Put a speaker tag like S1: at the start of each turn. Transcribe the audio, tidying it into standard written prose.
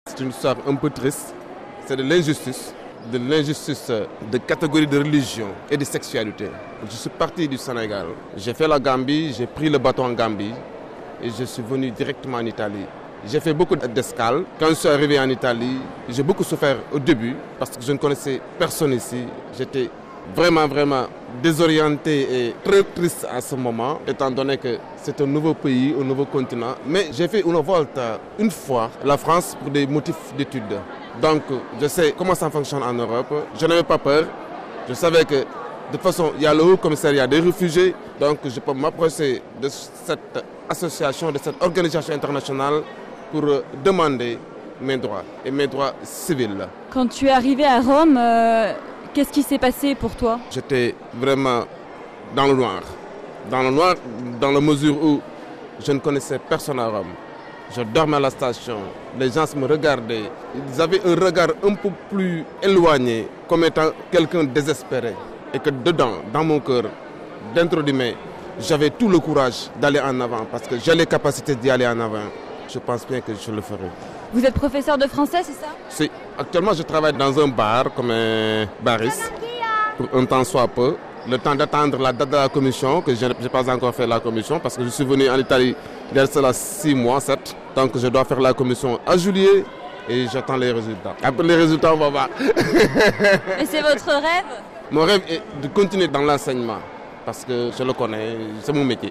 S1: C'est une histoire un peu triste, c'est de l'injustice de catégorie de religion et de sexualité. Je suis parti du Sénégal, j'ai fait la Gambie, j'ai pris le bateau en Gambie et je suis venu directement en Italie. J'ai fait beaucoup d'escales. Quand je suis arrivé en Italie, j'ai beaucoup souffert au début parce que je ne connaissais personne ici. J'étais vraiment désorienté et très triste à ce moment, étant donné que c'est un nouveau pays, un nouveau continent. Mais j'ai fait une volte une fois la France pour des motifs d'études. Donc je sais comment ça fonctionne en Europe. Je n'avais pas peur. Je savais que de toute façon, il y a le Haut Commissariat des réfugiés. Donc je peux m'approcher de cette association, de cette organisation internationale pour demander mes droits et mes droits civils.
S2: Quand tu es arrivé à Rome, qu'est-ce qui s'est passé pour toi?
S1: J'étais vraiment dans le noir. Dans le noir, dans la mesure où je ne connaissais personne à Rome. Je dormais à la station, les gens me regardaient. Ils avaient un regard un peu plus éloigné, comme étant quelqu'un de désespéré. Et que dedans, dans mon cœur, dentro de moi, j'avais tout le courage d'aller en avant parce que j'ai les capacités d'y aller en avant. Je pense bien que je le ferai.
S2: Vous êtes professeur de français, c'est ça?
S1: Si. Actuellement, je travaille dans un bar comme un bariste pour un temps soit peu. Le temps d'attendre la date de la commission, que je n'ai pas encore fait la commission parce que je suis venu en Italie il y a cela 6 mois, 7. Donc je dois faire la commission à juillet et j'attends les résultats. Après les résultats, on va voir.
S2: Et c'est votre rêve?
S1: Mon rêve est de continuer dans l'enseignement parce que je le connais, c'est mon métier.